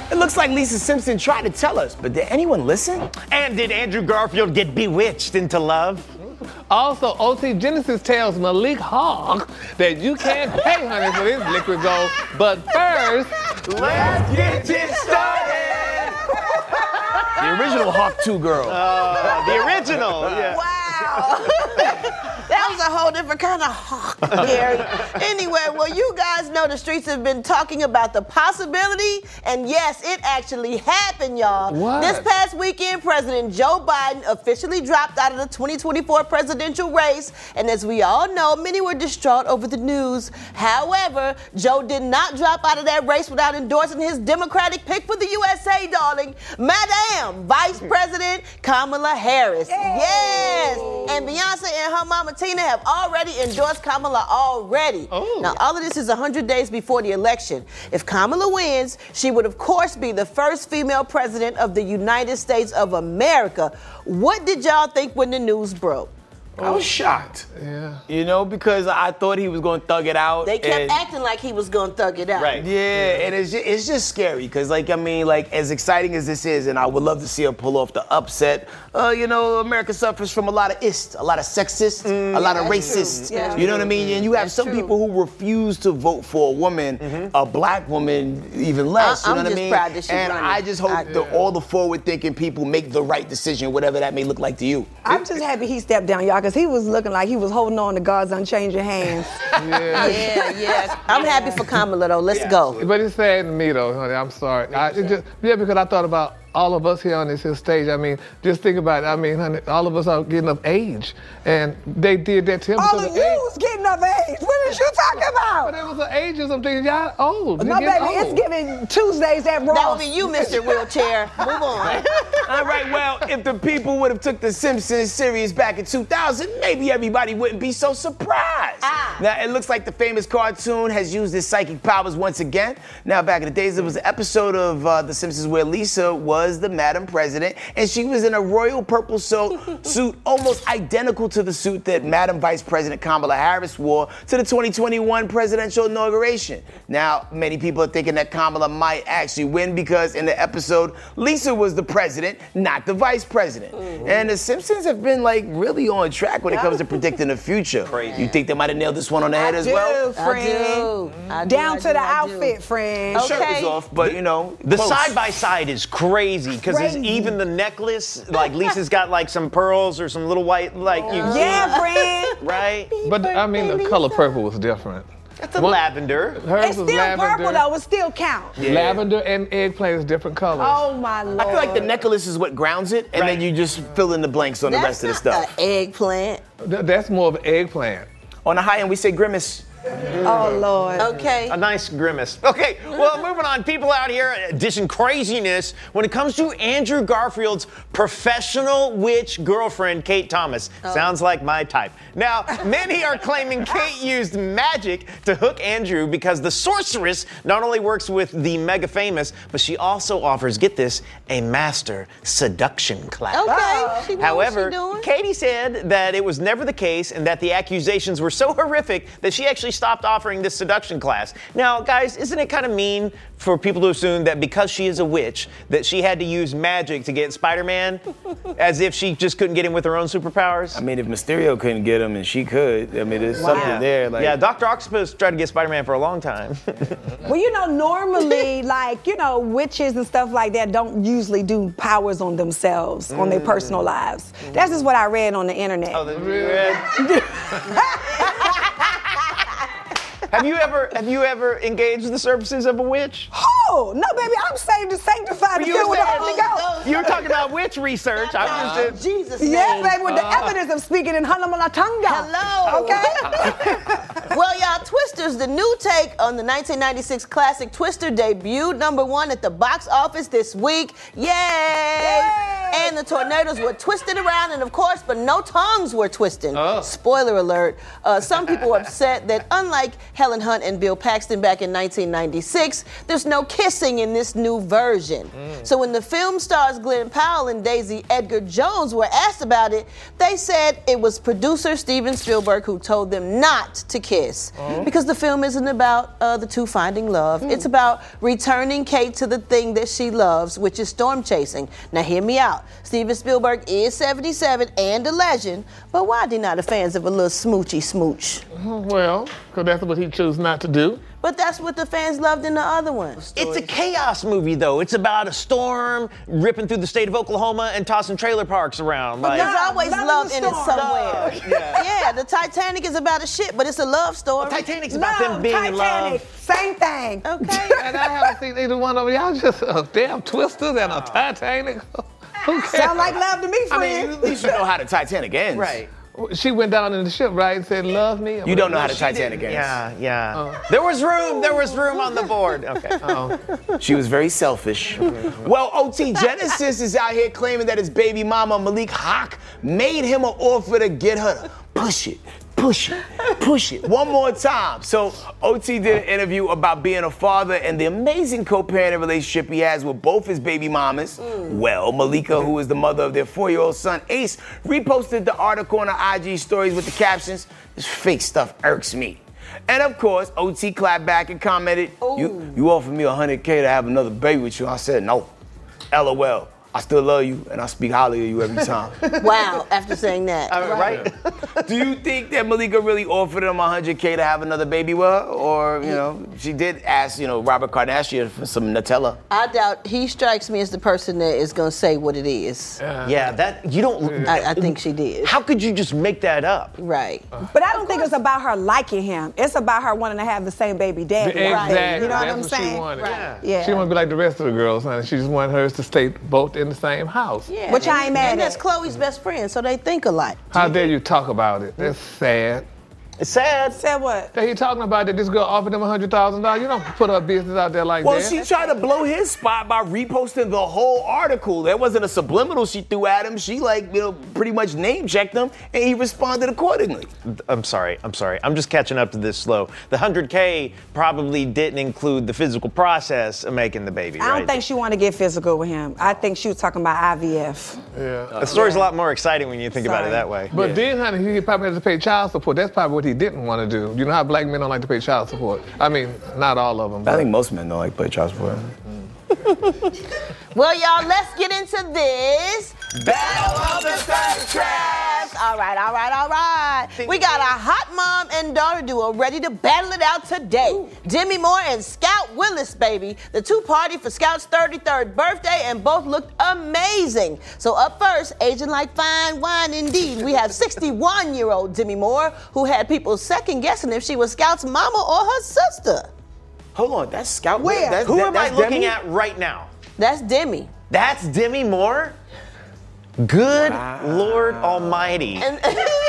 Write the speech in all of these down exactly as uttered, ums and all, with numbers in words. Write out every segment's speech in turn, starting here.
It looks like Lisa Simpson tried to tell us, but did anyone listen? And did Andrew Garfield get bewitched into love? Also, O T Genesis tells Malik Hawk that you can't pay honey for this liquid gold, but first, let's get it started! The original Hawk two girl. Uh, the original, yeah. Wow. That was a whole different kind of hawk, Gary. Anyway, well, you guys know the streets have been talking about the possibility, and yes, it actually happened, y'all. What? This past weekend, President Joe Biden officially dropped out of the twenty twenty-four presidential race, and as we all know, many were distraught over the news. However, Joe did not drop out of that race without endorsing his Democratic pick for the U S A, darling, Madam Vice President Kamala Harris. Yay. Yes! And Beyonce and her mama Tina have already endorsed Kamala already. Oh. Now, all of this is one hundred days before the election. If Kamala wins, she would, of course, be the first female president of the United States of America. What did y'all think when the news broke? I was shocked. Yeah. You know, because I thought he was going to thug it out. They kept and, acting like he was going to thug it out. Right. Yeah, and it's just, it's just scary because, like, I mean, like, as exciting as this is, and I would love to see her pull off the upset, uh, you know, America suffers from a lot of ists, a lot of sexists, Mm, a lot of that's racists. true. Yeah. You know what I mean? And you have That's some true. people who refuse to vote for a woman, Mm-hmm. a black woman, even less. I- you know I'm what just I mean? proud that she's and running. I just hope I- that all the forward-thinking people make the right decision, whatever that may look like to you. I'm just happy he stepped down, y'all, because he was looking like he was holding on to God's unchanging hands. Yeah. Yeah, yeah. I'm happy for Kamala, though. Let's go. But it's sad to me, though, honey. I'm sorry. I, it just, yeah, because I thought about all of us here on this here stage. I mean, just think about it. I mean, honey, all of us are getting of age, and they did that to him All because of of you age. was getting of age. What is you talking But about? it was an ageism thing. Y'all old. No, You're baby, getting it's old. giving Tuesdays at Ross. That would be you, Mister Wheelchair. Move on. All right, well, if the people would have took The Simpsons serious back in two thousand, maybe everybody wouldn't be so surprised. Ah. Now, it looks like the famous cartoon has used its psychic powers once again. Now, back in the days, there was an episode of uh, The Simpsons where Lisa was the Madam President, and she was in a royal purple so- suit almost identical to the suit that Madam Vice President Kamala Harris wore to the twenty twenty-one presidential inauguration. Now, many people are thinking that Kamala might actually win because in the episode, Lisa was the president, not the vice president. Mm-hmm. And the Simpsons have been like really on track when it comes to predicting the future. Crazy. You think they might have nailed this one on the head I as do, well? friend. I do. I do, Down I to do, the I do. outfit, friend. The shirt was Okay. off, but you know, The close. side by side is crazy because Crazy. even the necklace, like Lisa's got like some pearls or some little white, like you, Yeah, friend. right? But I mean, the color purple was different. That's a What- lavender. Hers It's was still lavender. purple, though. It still count. Lavender and eggplant is different colors. Oh, my Lord. I feel like the necklace is what grounds it, and Right. then you just fill in the blanks on the That's rest of the not stuff. an eggplant. Th- that's more of an eggplant. On the high end, we say grimace. Oh, Lord. Okay. A nice grimace. Okay, well, moving on. People out here dishing craziness when it comes to Andrew Garfield's professional witch girlfriend, Kate Thomas. Sounds like my type. Now, many are claiming Kate used magic to hook Andrew because the sorceress not only works with the mega famous, but she also offers, get this, a master seduction class. Okay. She know However, what she doing. Katie said that it was never the case and that the accusations were so horrific that she actually stopped offering this seduction class. Now, guys, isn't it kind of mean for people to assume that because she is a witch, that she had to use magic to get Spider-Man as if she just couldn't get him with her own superpowers? I mean, if Mysterio couldn't get him and she could, I mean, there's something yeah. there. Like, yeah, Doctor Octopus tried to get Spider-Man for a long time. Well, you know, normally, like, you know, witches and stuff like that don't usually do powers on themselves, on their personal lives. That's just what I read on the internet. Oh, the- Have you ever have you ever engaged the services of a witch? Oh, no, baby, I'm saved and sanctified and You were filled with the saying- Holy Ghost. You were talking about witch research. I was In just Jesus' Yeah, name. baby, with the evidence of speaking in Hanamanatanga. Hello. Okay? Well, y'all, Twisters, the new take on the nineteen ninety-six classic Twister debuted number one at the box office this week. Yay! Yay! And the tornadoes were twisted around, and of course, but no tongues were twisting. Oh. Spoiler alert. Uh, some people were upset that unlike Helen Hunt and Bill Paxton back in nineteen ninety-six, there's no kissing in this new version. Mm. So when the film stars Glenn Powell and Daisy Edgar Jones were asked about it, they said it was producer Steven Spielberg who told them not to kiss. Oh. Because the film isn't about uh, the two finding love. Mm. It's about returning Kate to the thing that she loves, which is storm chasing. Now hear me out. Steven Spielberg is seventy-seven and a legend, but why are they not the fans of a little smoochy smooch? Well, because that's what he chose not to do. But that's what the fans loved in the other one. It's a chaos movie, though. It's about a storm ripping through the state of Oklahoma and tossing trailer parks around. But Like, there's always love love is a in it storm. somewhere. Yeah. Yeah, the Titanic is about a ship, but it's a love story. Titanic's about Love, them being in Titanic, love. same thing. Okay. And I haven't seen either one of them. Y'all just a damn Twisters and a Titanic. Who cares? Sound like love to me, I friend. mean, at least you know how the Titanic ends. Right. She went down in the ship, right, and said, love me. You don't know how the She Titanic didn't- ends. Yeah, yeah. There was room. There was room on the board. Okay. Oh. She was very selfish. Well, O T Genesis is out here claiming that his baby mama, Malik Hawk, made him an offer to get her to push it, push it, push it one more time. So O T did an interview about being a father and the amazing co-parenting relationship he has with both his baby mamas. Mm. Well, Malika, who is the mother of their four-year-old son, Ace, reposted the article on her I G stories with the captions, "This fake stuff irks me." And of course, O T clapped back and commented, you, you offered me one hundred K to have another baby with you. I said, no. L O L. I still love you, and I speak highly of you every time. Wow, after saying that. Uh, right? Do you think that Malika really offered him one hundred K to have another baby with her? Or, you know, she did ask, you know, Robert Kardashian for some Nutella. I doubt he strikes me as the person that is going to say what it is. Yeah, that, you don't. I, I think she did. How could you just make that up? Right. But I don't think it's about her liking him. It's about her wanting to have the same baby daddy. Exactly. Right? You know what That's I'm what saying? She wanted. Right. Yeah. She wanted to be like the rest of the girls, honey. She just wanted hers to stay both in the same house. Yeah. Which I ain't mad And at. that's Chloe's best friend, so they think alike. How dare you talk about it? That's sad. It's sad. Said what? That he talking about that this girl offered him one hundred thousand dollars. You don't put her business out there like Well, that. she tried to blow his spot by reposting the whole article. There wasn't a subliminal she threw at him. She, like, you know, pretty much name-checked him, and he responded accordingly. I'm sorry. I'm sorry. I'm just catching up to this slow. The one hundred K probably didn't include the physical process of making the baby, I right? don't think she wanted to get physical with him. I think she was talking about I V F. Yeah. The story's a lot more exciting when you think about it Sorry. that way. But then, honey, he probably had to pay child support. That's probably what he didn't want to do. You know how black men don't like to pay child support? I mean, not all of them. I But. think most men don't like play child support. Well, y'all, let's get into this. Battle of the Thirst Traps! All right, all right, all right. We got a hot mom and daughter duo ready to battle it out today. Demi Moore and Scout Willis, baby. The two partied for Scout's thirty-third birthday and both looked amazing. So up first, aging like fine wine indeed, we have sixty-one-year-old Demi Moore, who had people second-guessing if she was Scout's mama or her sister. Hold on, that's Scout. Where? That's, Who that- am I that's looking Demi? at right now? That's Demi. That's Demi Moore? Good Lord Almighty. And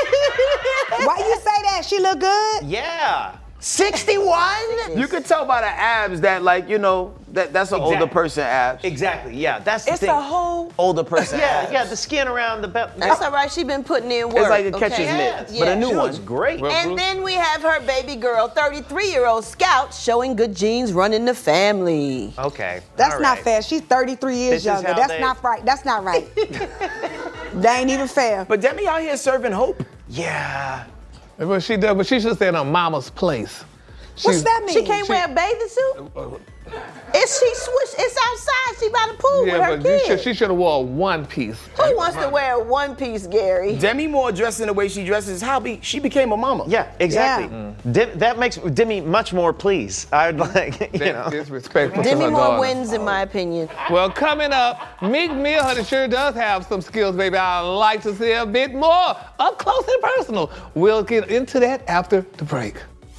Why you say that? She look good? Yeah. sixty-one? You could tell by the abs that, like, you know, that that's an older Exactly. person abs. Exactly. Yeah. That's the It's thing. a whole. Older person Yeah, abs. yeah, the skin around the belly. that's all right, she been putting in work. It's like a catcher's okay? mitt, Yeah, but a yeah. new she one. looks great. Well, And Bruce- then we have her baby girl, thirty-three-year-old Scout, showing good genes running the family. Okay. That's all not right. fair. She's thirty-three years This is younger. how That's they- not right. That's not right. That ain't even fair. But Demi out here serving hope. Yeah. But she does, but she should stay in her mama's place. What's She's- that mean? She can't wear a bathing suit? It's she switch. It's outside. She by the pool Yeah, with her but you kids. should, she should have wore a one piece. Who wants to wear a one piece, Gary? Demi Moore dressing the way she dresses, how be she became a mama. Yeah, exactly. Yeah. Dim- that makes Demi much more pleased. I'd like, you That's know. disrespectful to Demi her Moore daughter. wins, in my opinion. Well, coming up, Meek Mill, honey, sure does have some skills, baby. I'd like to see a bit more up close and personal. We'll get into that after the break.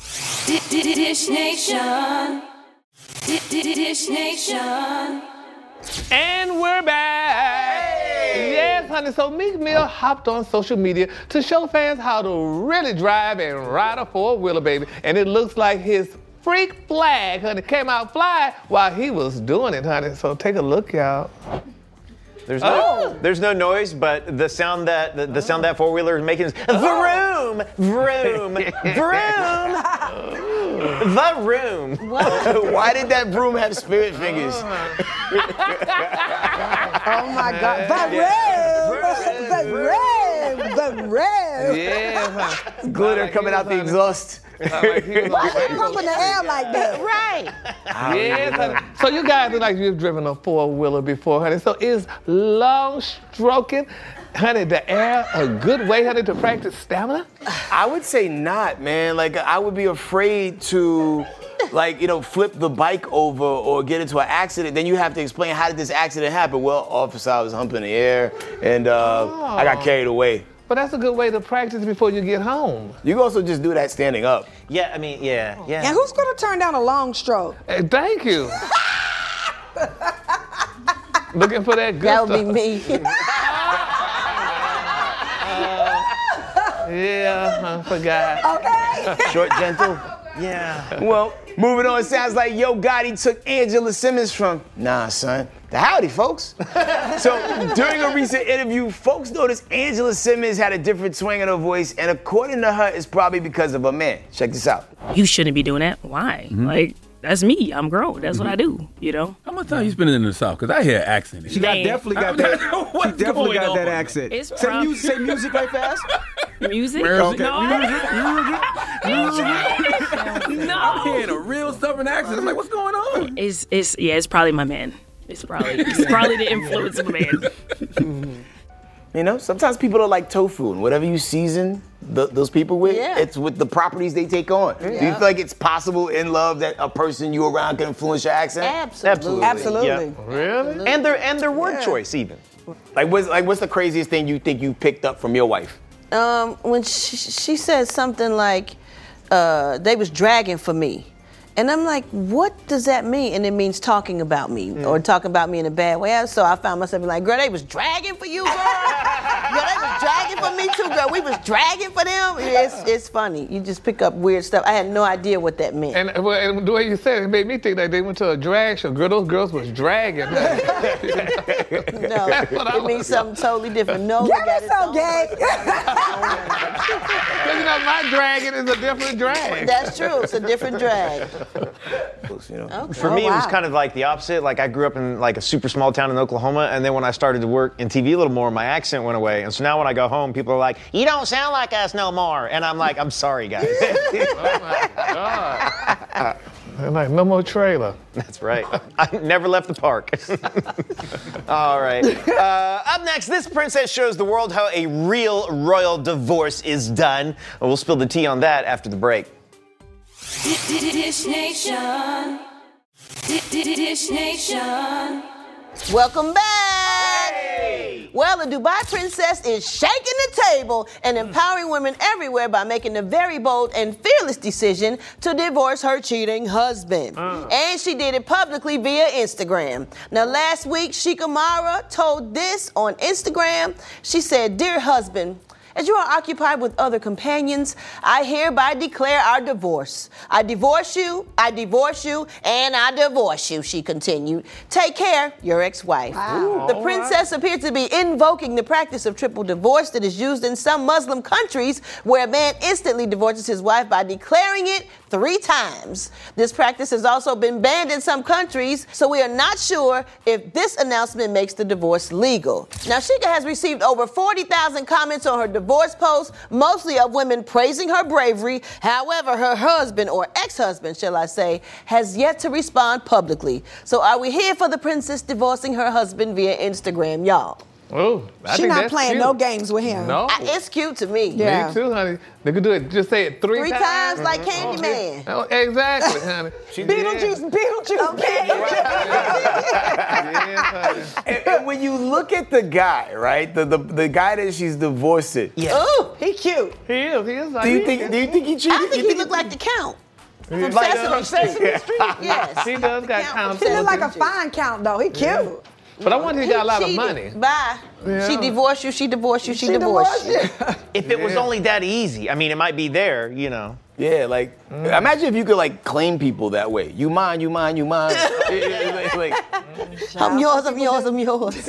Dish Nation. Dish Nation. And we're back. Yes, honey. So Meek Mill hopped on social media to show fans how to really drive and ride a four-wheeler, baby. And it looks like his freak flag, honey, came out flying while he was doing it, honey. So take a look, y'all. There's no, there's no noise, but the sound that the, the sound that four wheeler is making is vroom, vroom, vroom, the room. Why did that broom have spirit fingers? Oh my God. The rim! The rim! The rim! Yeah. Glitter coming out the exhaust. Like he was Why like- you pump in the air like that? Right. Yes, honey. So you guys look like you've driven a four-wheeler before, honey. So is long stroking, honey, the air a good way, honey, to practice stamina? I would say not, man. Like, I would be afraid to, like, you know, flip the bike over or get into an accident. Then you have to explain, how did this accident happen? Well, officer, I was humping the air and uh, I got carried away. But that's a good way to practice before you get home. You can also just do that standing up. Yeah, I mean, yeah, yeah. And who's gonna turn down a long stroke? Hey, thank you. Looking for that good That would stuff. be me. Yeah, I forgot. Okay. Short, gentle. Yeah. Well, moving on, sounds like Yo Gotti took Angela Simmons from, nah, son, the howdy, folks. So during a recent interview, folks noticed Angela Simmons had a different twang in her voice, and according to her, it's probably because of a man. Check this out. You shouldn't be doing that. Why? Mm-hmm. Like, that's me. I'm grown. That's what I do, you know? How much time you spending in the South? Because I hear an accent. She got, Man. definitely got that. She What's definitely going got that on? accent. It's say, prob- music, say music right fast. Music? Where is it? No. No. I'm hearing a real Southern accent. I'm like, what's going on? It's, it's, yeah, it's probably my man. It's probably, it's probably the influence of a man. You know, sometimes people don't like tofu, and whatever you season th- those people with, Yeah. it's with the properties they take on. Do you Yeah. feel like it's possible in love that a person you around can influence your accent? Absolutely. Absolutely. Absolutely. Really? And their and their word choice even. Like, what's like what's the craziest thing you think you picked up from your wife? Um, when she, she said something like, uh, they was dragging for me. And I'm like, what does that mean? And it means talking about me or talking about me in a bad way. So I found myself like, girl, they was dragging for you, girl. Girl, they was dragging for me too, girl. We was dragging for them. It's, it's funny. You just pick up weird stuff. I had no idea what that meant. And, well, and the way you said it, it made me think that they went to a drag show. Girl, those girls was dragging. No, what I it means was- something totally different. No, Yeah, that's so gay. Because, you know, my dragging is a different drag. That's true. It's a different drag. You know? Okay. For me, Oh, it was wow. kind of like the opposite. Like I grew up in like a super small town in Oklahoma, and then when I started to work in T V a little more, my accent went away. And so now when I go home, people are like, "You don't sound like us no more," and I'm like, "I'm sorry, guys." Oh, my God. They're like, no more trailer. That's right. I never left the park. All right. Uh, up next, this princess shows the world how a real royal divorce is done. We'll spill the tea on that after the break. Dish Nation. Dish Nation. Welcome back. Well, the Dubai princess is shaking the table and empowering women everywhere by making the very bold and fearless decision to divorce her cheating husband. And she did it publicly via Instagram. Now, last week, Sheikha Mara told this on Instagram. She said, "Dear husband, as you are occupied with other companions, I hereby declare our divorce. I divorce you, I divorce you, and I divorce you," she continued. "Take care, your ex-wife." The princess appeared to be invoking the practice of triple divorce that is used in some Muslim countries where a man instantly divorces his wife by declaring it three times. This practice has also been banned in some countries, so we are not sure if this announcement makes the divorce legal. Now, Sheikha has received over forty thousand comments on her divorce post, mostly of women praising her bravery. However, her husband, or ex-husband, shall I say, has yet to respond publicly. So are we here for the princess divorcing her husband via Instagram, y'all? Oh, I She think not that's playing cute. no games with him. No. I- it's cute to me. Yeah. Me too, honey. They could do it. Just say it three, Three times like Candyman. Oh, exactly, honey. Beetlejuice, Beetlejuice. Okay. Yeah, honey. And, and when you look at the guy, right, the the, the guy that she's divorcing, Ooh, he cute. He is. He is. do you think do you think he cheated? I think you he looked like the Count. From Like, Sesame uh, Street. Yes. He does got Count count. from He look like a Sesame Street. fine count, though. He cute. But I wonder if he got a lot of cheated. money. Bye. Yeah. She divorced you, she divorced you, she, She divorced, divorced you. If it was only that easy, I mean, it might be there, you know. Yeah, like, imagine if you could, like, claim people that way. You mine, you mine, you mine. like, like, I'm yours, I'm yours, I'm yours.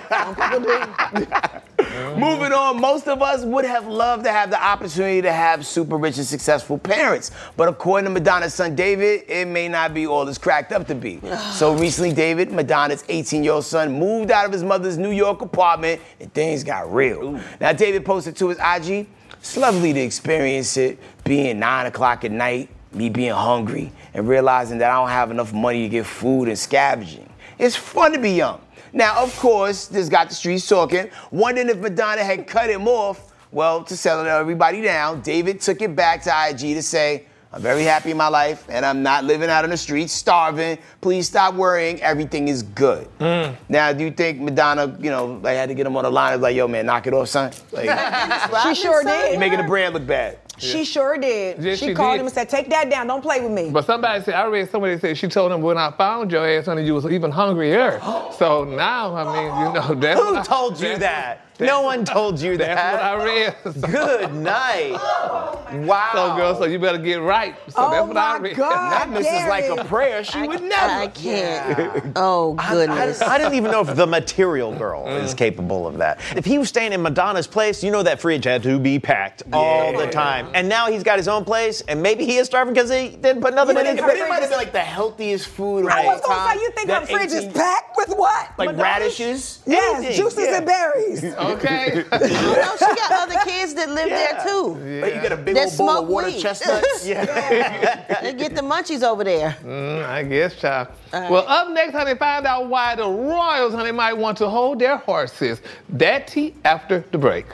Moving on, most of us would have loved to have the opportunity to have super rich and successful parents. But according to Madonna's son, David, it may not be all it's cracked up to be. So recently, David, Madonna's eighteen-year-old son, moved out of his mother's New York apartment, and things got real. Ooh. Now, David posted to his I G, it's lovely to experience it, being nine o'clock at night, me being hungry, and realizing that I don't have enough money to get food and scavenging. It's fun to be young. Now, of course, this got the streets talking, wondering if Madonna had cut him off. Well, to settle everybody down, David took it back to I G to say, I'm very happy in my life, and I'm not living out on the streets, starving. Please stop worrying. Everything is good. Mm. Now, do you think Madonna, you know, like had to get him on the line? Like, yo, man, knock it off, son. Like, she sure did. You're making the brand look bad. She yeah. sure did. Yes, she, she called did. him and said, take that down. Don't play with me. But somebody said, I read somebody said she told him when I found your ass, honey, you was even hungrier. So now, I mean, you know, that's Who what I, told you that? No one told you that. That's what I read. So. Good night. Wow. So, girl, so you better get right. So oh that's what my I read. God, that missus like a prayer. She I, would never. I can't. Oh, goodness. I, I, I didn't even know if the material girl mm. is capable of that. If he was staying in Madonna's place, you know that fridge had to be packed yeah. all the time. And now he's got his own place, and maybe he is starving because he didn't put nothing yeah, in his fridge. fridge. It might have been like the healthiest food. I Right. was going to say, you think her fridge is packed with what? Like Madonna's? radishes? Yes, Anything. juices yeah. and berries. Okay. You know, she got other kids that live Yeah. there, too. Yeah. Like you got a big That old bowl of smoke water weed. chestnuts. yeah. They get the munchies over there. Mm, I guess, child. Right. Well, up next, honey, find out why the royals, honey, might want to hold their horses. That tea after the break.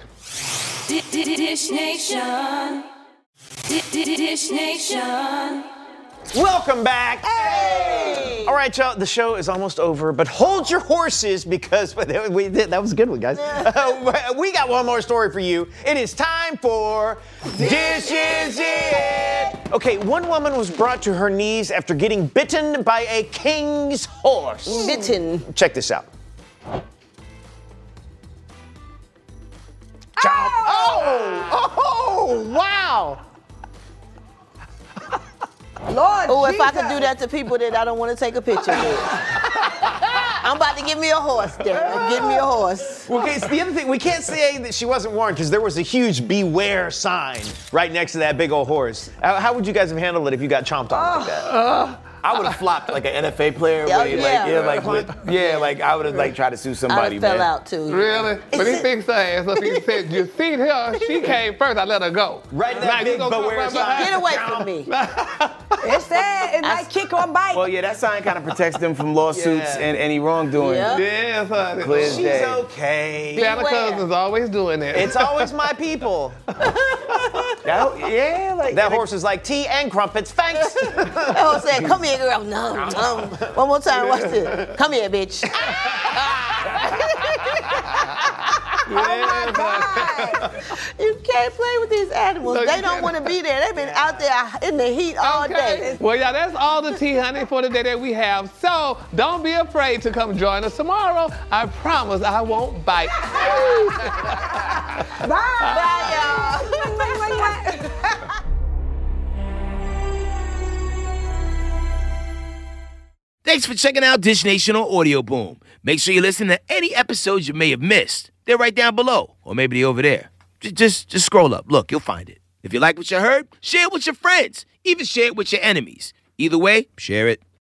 Dish Nation. Dish Nation. Welcome back. Hey! All right, y'all, the show is almost over, but hold your horses because we did, that was a good one, guys. Uh, we got one more story for you. It is time for This Is It. Okay, one woman was brought to her knees after getting bitten by a king's horse. Bitten. Check this out. Oh! Oh! Wow! Lord Oh, if I Jesus. could do that to people that I don't want to take a picture with. I'm about to give me a horse, Darren. Give me a horse. Okay, so the other thing, we can't say that she wasn't warned because there was a huge beware sign right next to that big old horse. How, how would you guys have handled it if you got chomped on like that? Uh, I would have flopped like an N F A player. Yeah, where you, yeah. Like, yeah, like, with, yeah, like I would have like tried to sue somebody, I fell man. out, too. Really? But he fixed her ass up. He said, you see her? She came first. I let her go. Right in Now that you big gonna come beware right sign. behind- Get away from me. It's sad. It might kick or bite. Well, yeah, that sign kind of protects them from lawsuits Yeah. and any wrongdoing. Yeah. Yes, honey. Clear as She's day. okay. Santa Beware. Claus is always doing that. It's always my people. That- yeah, like That horse is like tea and crumpets. Thanks. Oh, said, come here, girl. No, no. One more time. Watch this. Come here, bitch. Oh my God. You can't play with these animals. No, you They don't can't. want to be there. They've been out there in the heat all Okay. day. Well, yeah, that's all the tea, honey, for the day that we have. So don't be afraid to come join us tomorrow. I promise I won't bite. Bye. Bye, y'all. Thanks for checking out Dish Nation on Audio Boom. Make sure you listen to any episodes you may have missed. They're right down below, or maybe they're over there. Just, just, just scroll up. Look, you'll find it. If you like what you heard, share it with your friends. Even share it with your enemies. Either way, share it.